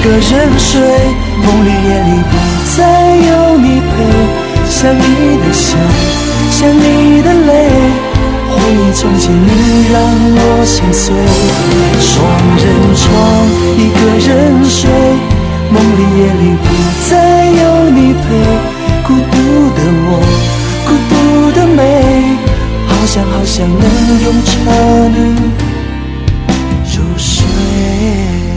个人睡，梦里夜里不再有你陪，想你的笑，想你的泪，回忆从前你让我心碎。双人床，一个人睡，梦里夜里不再有你陪，孤独的我，孤独的美，好想好想能拥着你入睡。